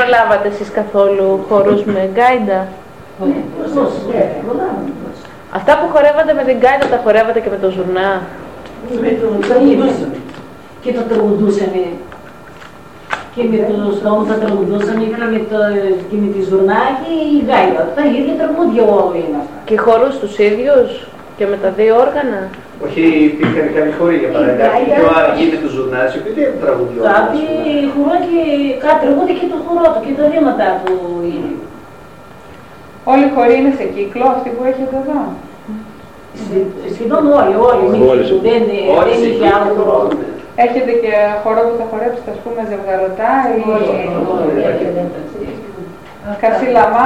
λάβατε εσείς καθόλου χορούς με γκάιντα? Αυτά που χορεύατε με την γκάιντα τα χορεύατε και με το ζουρνά? Και το τραγουδούσαμε. Και με το στόμα θα τραγουδούσαμε και με τη ζουρνά και η γκάιντα. Τα ίδια τραγούδια όλα είναι αυτά. Και χορούς τους ίδιους και με τα δύο όργανα? Όχι, υπήρχαν κάποιοι χοροί για παράδειγμα. Πιο αργή με το ζουρνά, οι οποίοι δεν τραγουδιούν. Κάτι χορό και κάτι τραγούδι και το χορό του και τα βήματα του ίδιου. Όλοι οι χοροί είναι σε κύκλο, αυτοί που έχετε εδώ? Σχεδόν όλοι. Δεν είχε άλλο χορό. Έχετε και χορό που θα χορέψετε, ας πούμε, ζευγαρωτά ή Καρσιλαμά,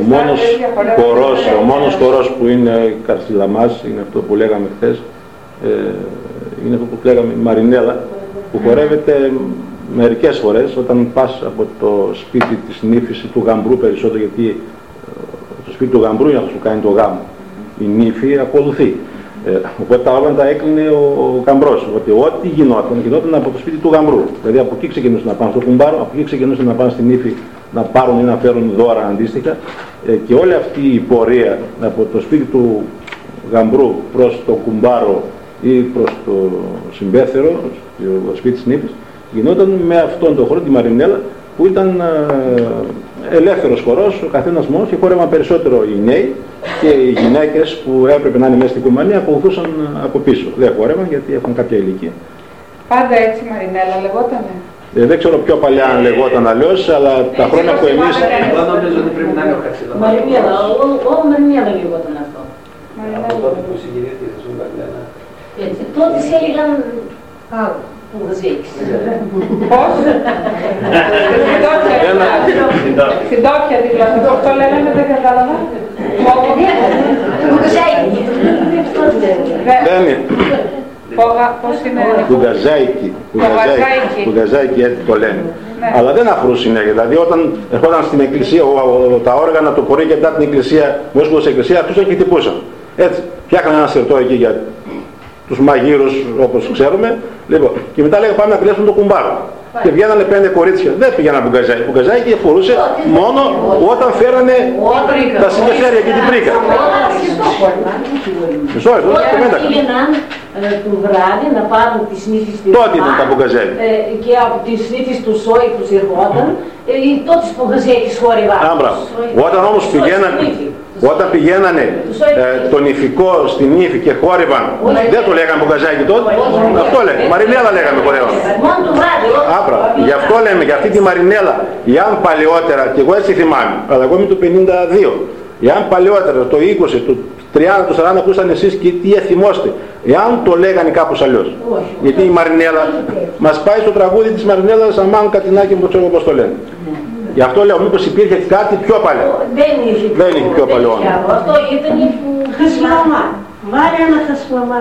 ο μόνος χορός που είναι Καρσιλαμάς είναι αυτό που λέγαμε χθες, είναι αυτό που λέγαμε Μαρινέλα, που χορεύεται μερικές φορές όταν πας από το σπίτι της νύφης του γαμπρού περισσότερο, γιατί το σπίτι του γαμπρού είναι αυτό που κάνει το γάμο. Η νύφη ακολουθεί. Οπότε τα όργανα τα έκλεινε ο γαμπρός. Οπότε ό,τι γινόταν από το σπίτι του γαμπρού. Δηλαδή από εκεί ξεκινούσαν να πάνε στο κουμπάρο, από εκεί ξεκινούσαν να πάνε στην νύφη να πάρουν ή να φέρουν δώρα αντίστοιχα. Και όλη αυτή η πορεία από το σπίτι του γαμπρού προς το κουμπάρο ή προς το συμπέθερο, στο σπίτι της νύφης, γινόταν με αυτόν τον χώρο, τη Μαρινέλα, που ήταν ελεύθερος χορός, ο καθένας μόνος, και χόρευαν περισσότερο οι νέοι, και οι γυναίκες που έπρεπε να είναι μέσα στην κουμανία ακολουθούσαν από πίσω. Δεν χόρευαν γιατί έχουν κάποια ηλικία. Πάντα έτσι Μαρινέλα λεγότανε? Δεν ξέρω πιο παλιά αν λεγόταν αλλιώς, αλλά τα χρόνια που εμείς... Εγώ νομίζω ότι πρέπει να είναι ο Καρσιλαμάς. Μαρινέλα, όλο Μαρινέλα λεγόταν αυτό. Από τότε που συγκινήθηκε η Μαρινέλα. Έτσι, τότε σε έλεγαν άλλο. Πώς? Συντόπια τη γλώσσα. Αυτό λέγανε, δεν κατάλαβα. Πώς είναι? Μπουγαζάικι, έτσι το λένε. Αλλά δεν αφορούν συνέχεια. Δηλαδή όταν ερχόταν στην εκκλησία τα όργανα το πρωί και μετά την εκκλησία, μόλις στην εκκλησία, αρχίσαν και χτυπούσαν. Έτσι, φτιάχναν ένα σερτό εκεί για τους μαγείρους, όπως ξέρουμε, λοιπόν, και μετά λέγανε πάμε να κλέψουμε το κουμπάρο. Και βγαίνανε 5 κορίτσια. Δεν πήγαιναν μπουγαζάκι. Μπουγαζάκι φορούσε μόνο όταν φέρανε τα συμπεφέρια και την πρίκα. Μισό λεπτό, πήγαιναν το βράδυ να πάρουν τις νύφες της τότε ήταν τα μπουγαζάκι. Και από τις νύφες του Σόι που ερχόταν, τότε τις μπουγαζάκες χόρευαν. Όταν πηγαίνανε τον ηφικό στην ύφη και χόρευαν, δεν το λέγανε μπουγαζάκι τότε. Αυτό λέγανε. Μαρινέλα λέγαμε χορεύαν. Άπρα. Γι' αυτό λέμε, για αυτή τη Μαρινέλα, εάν παλαιότερα, και εγώ έτσι θυμάμαι, αλλά εγώ είμαι του 52, εάν παλαιότερα, το 20, το 30, το 40 που ήσαν εσείς και τι θυμόστε, εάν το λέγανε κάπως αλλιώς. Γιατί η Μαρινέλα μας πάει στο τραγούδι της Μαρινέλας, αμάν κατινάκι μου, ξέρω πώς το λένε. Γι' αυτό λέω, μήπως υπήρχε κάτι πιο παλαιό. Δεν είχε πιο παλαιό. Αυτό ήταν που Χασλαμά. Μάριανα Χασλαμά.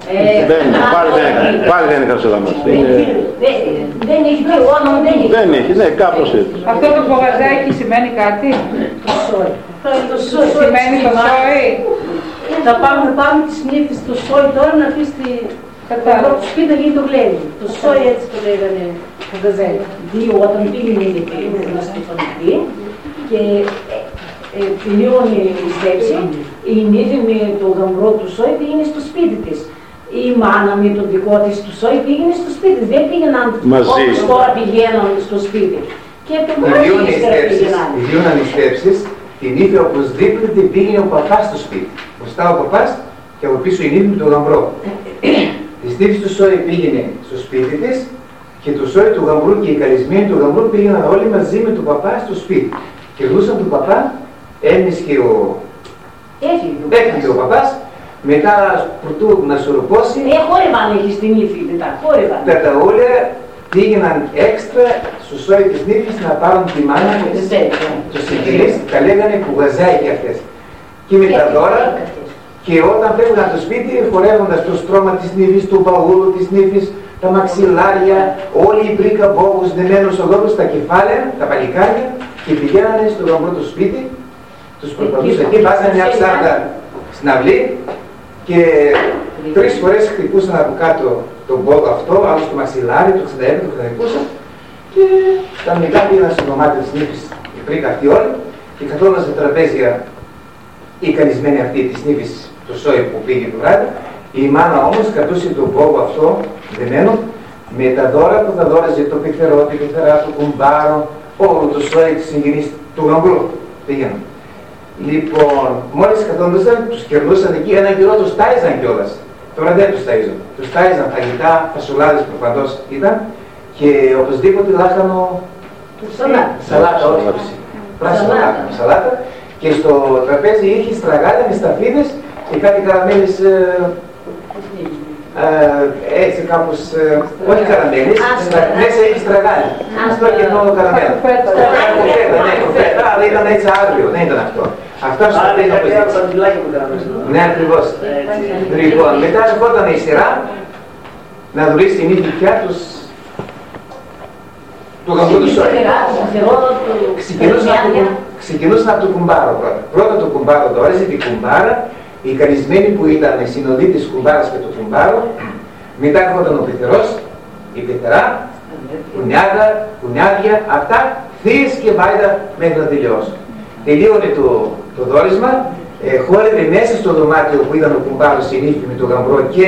Πάλι δεν είναι Χασλαμά. Δεν έχει πιο όνομα, δεν έχει. Δεν έχει, ναι, κάπως έτσι. Αυτό το μπουγαζάκι σημαίνει κάτι? Το σόι. Σημαίνει το σόι. Θα πάμε τις νύφες του σόι τώρα να πει στη... Εδώ του σπίτι να γίνει το γλένι. Το σόι έτσι το λέγανε μπουγαζάκι. Όταν πήγαινε να στεφανιστεί και τελείωνε η στέψη, η νύφη με το γαμπρό του σόι πήγαινε στο σπίτι της. Η μάνα με τον δικό της του σόι πήγαινε στο σπίτι της. Δεν πήγαιναν όπως τώρα πηγαίναν στο σπίτι. Και τελείωναν οι στέψεις, την νύφη οπωσδήποτε την πήγαινε ο παπάς στο σπίτι. Μπροστά ο παπάς και από πίσω η νύφη με τον γαμπρό. Της νύφης του σόι πήγαινε στο σπίτι της και το σόι του γαμπρού και οι καλεσμένοι του γαμπρού πήγαιναν όλοι μαζί με τον παπά στο σπίτι. Και λούσαν τον παπά, έμνησκε έφυγε ο παπάς, μετά πρωτού να σωροπώσει. Χόρευαν έχει στην νύφη μετά, χόρευαν. Τα ταούλια πήγαιναν έξτρα στο σόι της νύφης να πάρουν τη μάνα τους συγγενείς, τα λέγανε μπουγαζάκι αυτές. Και με τα δώρα, και όταν φεύγαν στο σπίτι, φορεύοντας το στρώμα της νύφης, του παγούλου της νύφης, τα μαξιλάρια, όλη η πρίκα μπόγους δεμένους ο γόμπος, τα κεφάλαια, τα παλικάρια, και πηγαίνανε στο γαμπρό του σπίτι, τους προπαντούσαν εκεί, βάζανε μια ψάρτα στην αυλή και 3 φορές χτυπούσαν από κάτω τον μπόγο αυτό, άλλο στο μαξιλάρι, το ξενταέπι, το χτυπούσαν, Και τα μετά πήγαν στο δωμάτιο της νύφης πριν αυτοί όλοι και καθόταν στα τραπέζια η καλεσμένη αυτή της νύφης του Σόι που πήγε το βράδυ. Η μάνα όμως κρατούσε τον κόβο αυτό δεμένο με τα δώρα που θα δώραζε το πιθερό, την πιθερά, το κουμπάρο, όλο το Σόι της συγγενής του γαμπρού. Πήγαιναν. Λοιπόν, μόλις καθόντουσαν, τους κερνούσαν εκεί, έναν καιρό τους τάιζαν κιόλας. Τώρα δεν τους ταΐζαν. Τους τάιζαν φαγητά, φασουλάδες προφανώς ήταν και οπωσδήποτε λάχανο σαλάτα, όχι. Πράσινο λάχανο, σαλάτα. Και στο τραπέζι είχε στραγάλια με σταφίδες και κάτι καραμέλες, έτσι κάπως, όχι καραμέλες, μέσα είχε στραγάλια. Αυτό και ενώ καραμέλα. Αλλά ήταν έτσι άγριο, δεν ήταν αυτό. Αυτά στο τραπέζι. Ναι, ακριβώς. Λοιπόν, μετά ερχόταν η σειρά να δουλήσει την ίδια πια του γαμπρού του Σόι. Ξεκινούσαν από το κουμπάρο πρώτα. Πρώτα το κουμπάρο δόριζε την κουμπάρα, οι καλεσμένοι που ήταν συνοδοί της κουμπάρας και του κουμπάρου. Μετά έρχονταν ο πεθερός, η πεθερά, κουνιάδια, αυτά θείες και βάιδα μέχρι να τελειώσουν. Τελείωνε το δόρισμα, χόρευε μέσα στο δωμάτιο που ήταν ο κουμπάρος, η νύφη με τον γαμπρό και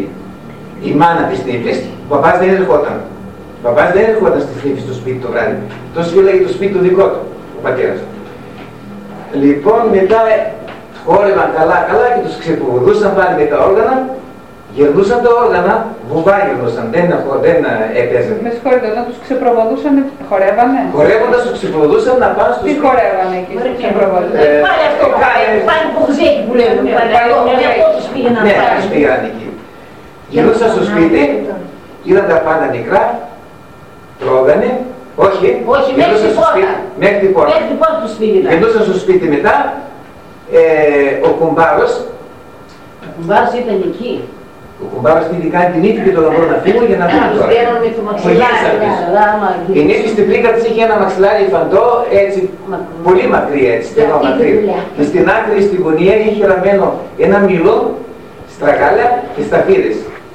η μάνα της νύφης. Ο παπάς δεν ερχόταν. Ο παπάς δεν ερχόταν στη νύφη στο σπίτι το βράδυ. Τόσο φύλαγε το σπίτι του δικό του, ο πατέρας του. Λοιπόν, μετά χόρευαν καλά και τους ξεποβοδούσαν πάλι με τα όργανα. Γερνούσαν τα όργανα, βουβά γερνούσαν, δεν έπαιζαν. Με συγχωρείτε, όταν τους ξεπροβοδούσαν, χορεύανε. Χορεύοντας τους ξεπροβοδούσαν να πάνε στους... Τι χορεύανε εκεί, τους ξεπροβοδούσαν. Πάλι αυτό, πάλι ποξέκι που λέμε, αυτό τους πήγαιναν. Ναι, τους πήγαιναν εκεί. Γερνούσαν στο σπίτι, είδαν τα πάντα μικρά, τρώγανε, όχι, μέχρι την πόρτα. Μέχρι την πόρτα του σπίτι. Γερνούσαν στο σπίτι μετά, ο κουμπάρος. Ο κουμπάρος ήταν εκεί. Ο κουμπάρος τι κάνει την νύφη και τον γαμπρό να φύγουν για να βγουν τώρα. Με το μαξιλάρι. Η νύφη στην πλήκα της είχε ένα μαξιλάρι φαντό, έτσι, πολύ μακρύ έτσι, στενό μακρύ. Και στην άκρη, στην γωνία είχε ραμμένο ένα μήλο, στραγάλια και σταφίδες.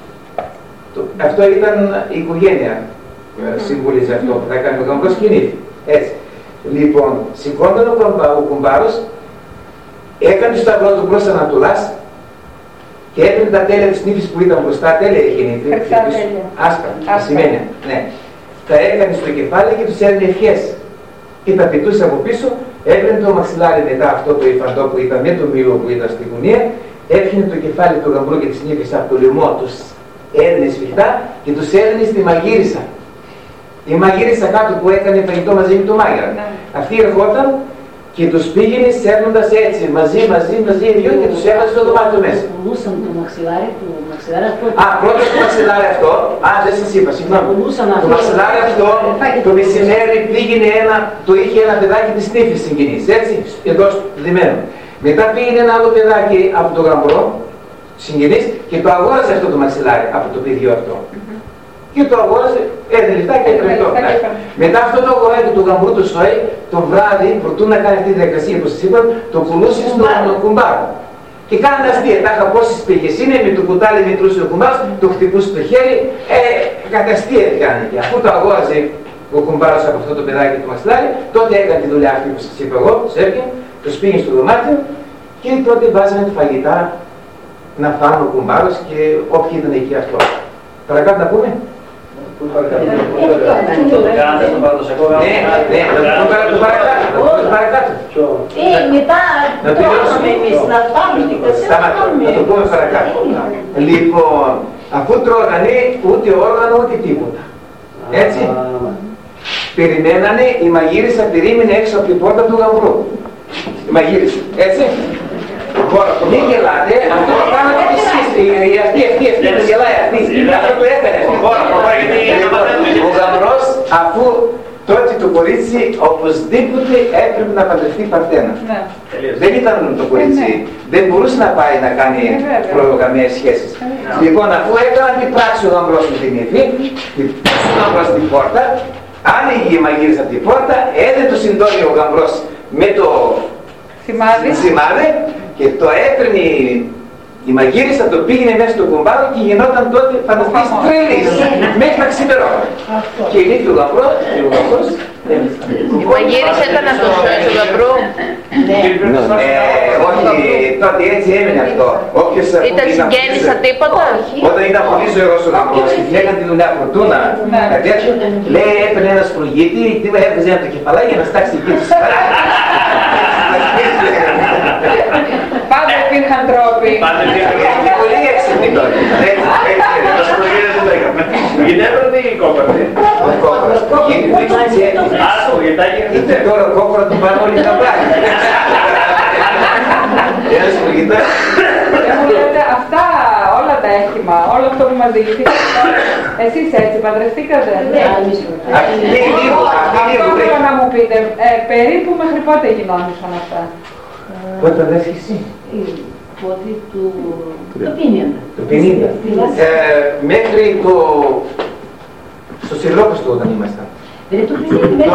Αυτό ήταν η οικογένεια, συμβολίζει αυτό που θα κάνει ο γαμπρός και η νύφη. Έτσι. Λοιπόν, σηκώνταν ο κουμπάρος, έκανε στο σταυρό του προς Ανατολάς και έπαιρνε τα τέλεια της νύφης που ήταν μπροστά, τέλεια είχε η νύφη. Άσπρα, ασημένια. Ναι. Τα έκανε στο κεφάλι και τους έδινε ευχές. Και τα πετούσε από πίσω, έπαιρνε το μαξιλάρι μετά αυτό το υφαντό που ήταν με το μήλο που ήταν στη γωνία, έφυγε το κεφάλι του γαμπρού και της νύφης από το λαιμό, τους έδινε σφιχτά και τους έδινε στη μαγείρισα. Η μαγείρισα κάτω που έκανε φαγητό μαζί με το μάγειρα. Αυτή ερχόταν και τους πήγαινε σέρνοντας έτσι, μαζί οι δυο και τους έβαζε στο δωμάτιο μέσα. Πουλούσαν το μαξιλάρι αυτό. Πρώτα το μαξιλάρι αυτό, δεν σας είπα, συγγνώμη. Το μαξιλάρι αυτό, το μεσημέρι πήγαινε το είχε ένα παιδάκι της νύφης συγγενής, έτσι, εδώ δεμένο. Μετά πήγαινε ένα άλλο παιδάκι από το γαμπρό, συγγενής, και το αγόρασε αυτό το μαξιλάρι από το παιδί αυτό. Και το αγόρασε, έδινε λεφτά και έπαιρνε το. Μετά αυτό το αγοράκι του γαμπρού του Σόι, το βράδυ, προτού να κάνει αυτή τη διαδικασία που σας είπα, το πουλούσε στον κουμπάρο. Και κάνανε αστεία. Τα είχα πόσες πήγες είναι, με το κουτάλι μετρούσε ο κουμπάρος, το χτυπούσε στο χέρι, καταστία έκανε. Και αφού το αγόρασε ο κουμπάρος από αυτό το παιδάκι του μαξιλάρι, τότε έκανε τη δουλειά αυτή που σας είπα εγώ, τους έπαιρνε, τους πήγε στο δωμάτιο και τότε βάζανε τα φαγητά να φάνε ο κουμπάρος και όποιοι ήταν εκεί αυτό. Παρακάτω να πούμε. Παρακάτω. Μετά τρώγαμε εμείς να πάμε στην κασέτα. Να το πούμε παρακάτω. Λοιπόν, αφού τρώγανε ούτε όργανο ούτε τίποτα. Έτσι. Περιμένανε, η μαγείρισα περίμενε έξω από την πόρτα του γαμπρού. Η μαγείρισα, έτσι. Μην γελάτε, αυτό το κάνατε κι εσείς, αυτή δεν γελάει αυτή, αυτό το έκανε. Ο γαμπρός, αφού τότε το κορίτσι οπωσδήποτε έπρεπε να παντρευτεί Παρθένα. Δεν ήταν το κορίτσι, δεν μπορούσε να πάει να κάνει προγραμμές σχέσεις. Λοιπόν, αφού έκανε την πράξη ο γαμπρός με την νύφη, ο γαμπρός στην πόρτα, άνοιγε η μαγείρισα από την πόρτα, έδινε το συντόνι ο γαμπρός με το σημάδι και το έπαιρνε Η μαγείρισα το πήγαινε μέσα στο κουμπάρο και γινόταν τότε φανταστείς τρελής μέχρι τα ξημερώματα. Και ήρθε ο γαμπρός, Η μαγείρισα ήταν από του γαμπρού. όχι, τότε έτσι έμεινε αυτό. Ήταν συγγέννησα τίποτα. Όταν ήταν πολύ ζωηρός ο γαμπρός και την έκανε τη δουλειά φρουτούνα, λέει έπαιρνε ένα σπουργίτη, έβγαζε από το κεφαλάκι για να στάξει εκεί τους. Πάντα υπήρχαν τρόποι. Πολύ έξυπνοι τότε. Τα σπουργίτια δεν τα έκαμε. Σπουργιτεύονται ή κόκορδε? Όχι κόκορα. Άρα σπουργιτάκι Είτε τώρα κόκορα του πάνε όλοι τα πλάκα. Ένα σπουργιτάκι. Και μου λέτε αυτά όλα τα έχημα, όλο αυτό που μας διηγηθήκατε τώρα, εσείς έτσι παντρευτήκατε? Αυτή λίγο. Αυτό θέλω να μου πείτε, περίπου μέχρι πότε γινόντουσαν αυτά? Πότε παντρεύτηκες εσύ? Πότε το 50. Το 50. Μέχρι το... στο Σιλόπιστο όταν ήμασταν. Το 50.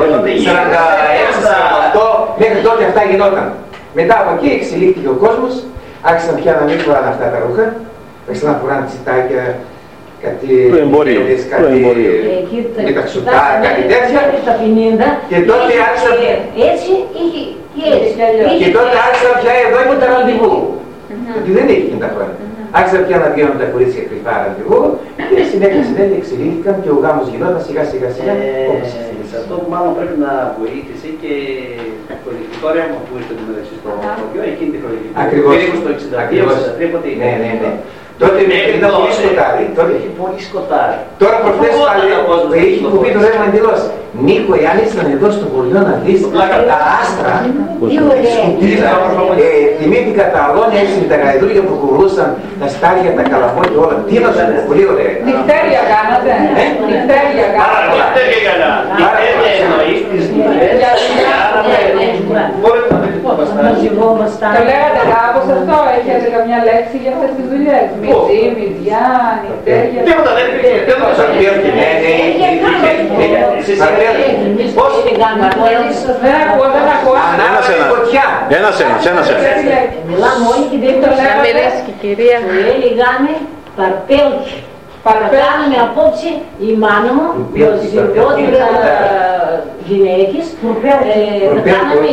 46-48, μέχρι τότε αυτά γινόταν. Μετά από εκεί εξελίχθηκε ο κόσμος, άρχισαν πια να μην φοράνε αυτά τα ρούχα, άρχισαν να φοράνε τσιτάκια, κάτι προεμπορίο. μεταξωτά, κάτι τέτοια. Τα 50. Και τότε άρχισαν... Έτσι είχε και έτσι. Και τότε άρχισαν πια εδώ ήμουν τα ραντεβού. Γιατί δεν είχε τα χρόνια. Άρχισαν πια να βγαίνουν τα κορίτσια κρυφά ραντεβού και συνέχεια εξελίχθηκαν και ο γάμος γινόταν σιγά σιγά. Σε αυτό που μάλλον πρέπει να βοήθησε και το Λικτόρια μου που ήρθε το μεταξύ στο χωριό εκείνη τη χρονική. Ακριβώς. Περίπου στο 62-63 πότε είναι. Ναι. Τότε ήταν πολύ σκοτάδι. Τότε είχε πολύ σκοτάδι. Τώρα προχθές πάλι είχε κουμπί το ρεύμα εντελώς. Νίκο, εάν ήσταν εδώ στο χωριό να δεις τα άστρα, θυμήθηκα τα αλόνια έτσι με τα γαϊδούρια που κουρούσαν, τα στάρια, τα καλαμπόκια, όλα. Τι να σου πω, πολύ ωραία. Νυχτέρια κάνατε? Νυχτέρια κάνατε? Το λέγατε κάπως αυτό, έχετε καμιά λέξη για αυτές τις δουλειές? Μυδί, μυδιά, νυχτέρια. Τίποτα δεν υπήρχε. Πώς την κάνουμε, δεν ακούω. Ένας. μιλάμε όλοι και δεν το Να λέγαμε. μιλήσει και η κυρία. Έλεγαμε παρπέλκι. Κάναμε απόψε η μάνα μου, δυο γυναίκες, κάναμε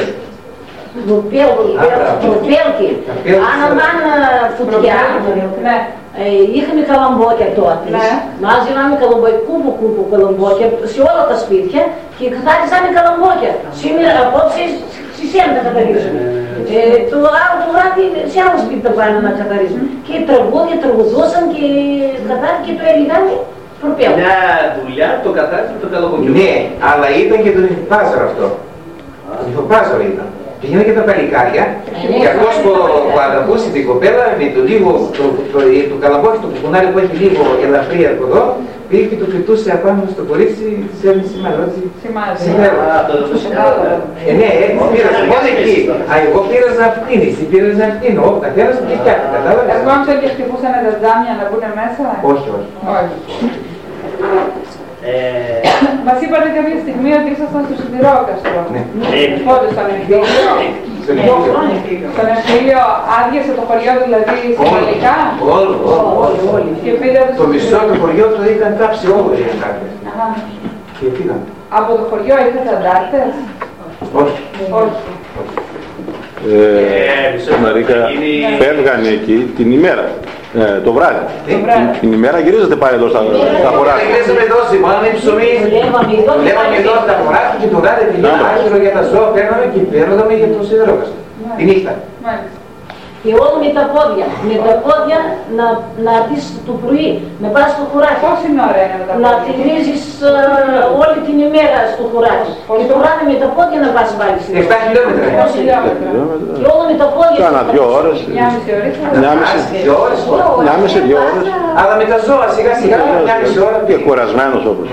προπέλκι. Άναμαν φωτιά. Είχαμε καλαμπόκια τότε. Μάζευαμε καλαμπόκια, κούπο καλαμπόκια σε όλα τα σπίτια και καθάρισαμε καλαμπόκια. Σήμερα απόψε στις 11 καθαρίζουμε. Το άλλο το βράδυ σε άλλο σπίτι τα πάνε να καθαρίζουν. Και τραγούδια τραγουδούσαν και καθάρισε και το έλεγαμε προπέλκι. Μια δουλειά το κατάρτισε το καλαμπόκιο. Ναι, αλλά ήταν και τον υφοπάζαρο αυτό. Τον υφοπάζαρο ήταν. Πήγαινε και τα παλικάρια και αυτός που αγαπούσε την κοπέλα με το λίγο, το καλαμπόκι, το κουκουνάρι που έχει λίγο ελαφρύ από εδώ, πήγε και το φυτούσε απάνω στο κορίτσι, της έδινε σημάδι, έτσι. Σημάδι. Ναι, έτσι πήραζε, μόνο εκεί. Εγώ πήραζα αυτήν, εσύ πήραζα αυτήν, όπου τα θέλασαν και φτιάχνει, κατάλαβες. Ερχόντουσαν και χτυπούσαν τα τζάμια να μπουν μέσα? Όχι. Μας είπατε κάποια στιγμή ότι ήσασταν στο Σιδηρόκαστρο. Πότε, στον εμφύλιο? Στον εμφύλιο άδειασε το χωριό δηλαδή συνολικά? Όλοι. Το μισό του χωριό το είχαν κάψει όλοι οι αντάρτες. Και πήγαν. Από το χωριό είχατε αντάρτες? Όχι. Μαρίκα, φεύγανε εκεί την ημέρα, το βράδυ. Την ημέρα γυρίζατε πάλι εδώ στα χωράφια. Γυρίζαμε εδώ, σημάναμε ψωμί, λέμε εδώ τα χωράφια και το βράδυ πήγαμε άκυρο για τα ζώα, παίρναμε και παίρναμε για το Σιδηρόκαστρο. Τη νύχτα. Και όλοι με τα πόδια, να δεις το πρωί, να πας στο χωράφι. Πόση ώρα είναι με τα πόδια? Να τη βρίζεις όλη την ημέρα στο χωράφι. Και το βράδυ με τα πόδια να πας πάλι. 7 χιλιόμετρα. Και όλα με τα πόδια. Κάνα 2 ώρες. 2 ώρες. Αλλά με τα ζώα σιγά σιγά, 1,5 ώρα. Και κουρασμένος όπως.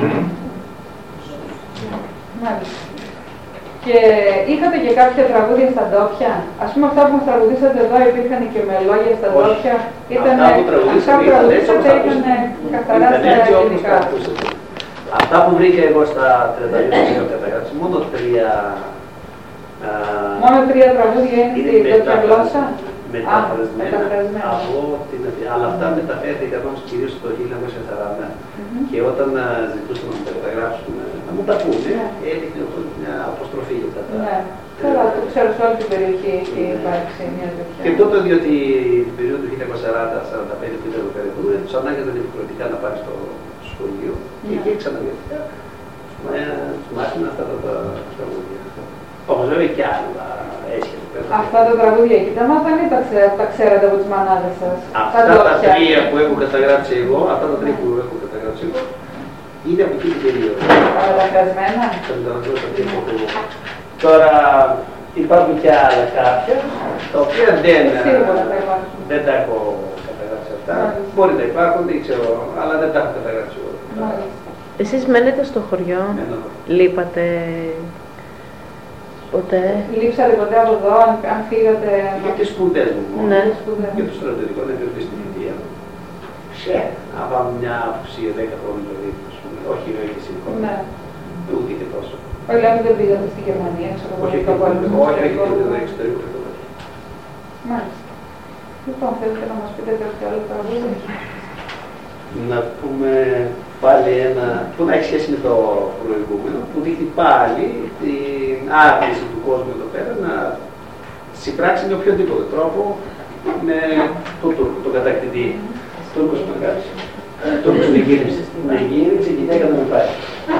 Και είχατε και κάποια τραγούδια στα ντόπια? Ας πούμε αυτά που μας τραγουδήσατε εδώ υπήρχαν και με λόγια στα ντόπια? Αυτά που τραγουδήσατε ήταν καθαρά στα ελληνικά? Αυτά που βρήκα εγώ στα 32 καταγράψεις, μόνο 3... Μόνο 3 τραγούδια είναι στη ντόπια γλώσσα? μεταφρασμένα από την Αθήνα. Αλλά αυτά μεταφέρθηκαν όμως κυρίως το 1940 και όταν ζητούσαμε να τα καταγράψουν, να μου τα πούνε, έδειχνε μια αποστροφή για αυτά. Τώρα το ξέρω σε όλη την περιοχή έχει υπάρξει μια τέτοια. Και τότε, διότι την περίοδο του 1940-45 που ήταν εδώ πέρα, τους ανάγκαζαν υποχρεωτικά να πάρει στο σχολείο και εκεί ξαναβγαινε. Τους μάθαινα αυτά τα τραγούδια. Όμως βέβαια και άλλα έσχετα. Αυτά τα τραγούδια εκεί τα μάθανε ή τα ξέρατε από τις μανάδες σας? Αυτά τα τρία που έχω καταγράψει εγώ, είναι από εκεί την περίοδο. Μεταφρασμένα. Τώρα υπάρχουν και άλλα κάποια, τα οποία δεν τα έχω καταγράψει αυτά. Μπορεί να υπάρχουν, δεν ξέρω, αλλά δεν τα έχω καταγράψει εγώ. Εσείς μένετε στο χωριό, λείπατε ποτέ? Λείψατε ποτέ από εδώ, αν φύγατε? Για τις σπουδές μου μόνο, ναι. Για το στρατιωτικό, δεν είναι στην Ινδία. Να πάμε μια άποψη 10 χρόνια ζωή, όχι ηρωική συνεχώς. Ναι. Ούτε και τόσο. Όχι, λέμε δεν πήγατε στη Γερμανία, ξέρω εγώ. Όχι, δεν εξωτερικό. Μάλιστα. Λοιπόν, θέλετε να μας πείτε κάποιο άλλο τραγούδι? Να πούμε πάλι ένα που να έχει σχέση με το προηγούμενο, που δείχνει πάλι την άρνηση του κόσμου εδώ πέρα να συμπράξει με οποιοδήποτε τρόπο με τον Τούρκο, τον κατακτητή. Τούρκος μεγάλος. Τούρκος με γύρισε. Με γύρισε και γυναίκα να με πάει.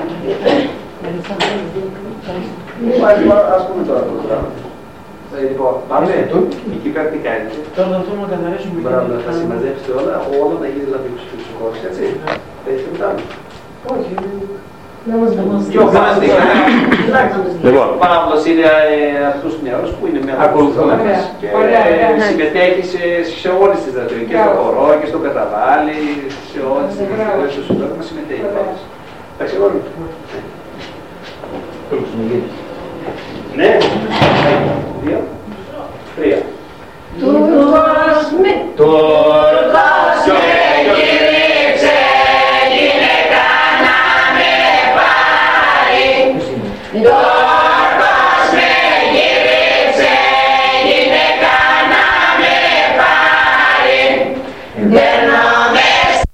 Ας πούμε τώρα το πράγμα. Λοιπόν, πάμε εκεί πέρα τι κάνετε. Τώρα θα θέλουμε να καθαρίσουμε. Μπράβο, θα συμμαζέψετε όλα να γίνει δηλαδή στους χώρους, έτσι. Θα έχετε μετά. Όχι. Λοιπόν, Παύλος είναι αυτούς τους νέους που είναι μέλος της Δόμας και συμμετέχει σε όλες τις δραστηριότητες, και στο χορό και στο καταβάλι, σε όλες τις δραστηριότητες του συντρόφου συμμετέχει. Εντάξει, εγώ. Ναι, 2, 3. Τούρκος με γύριξε γυναίκα να με πάρει.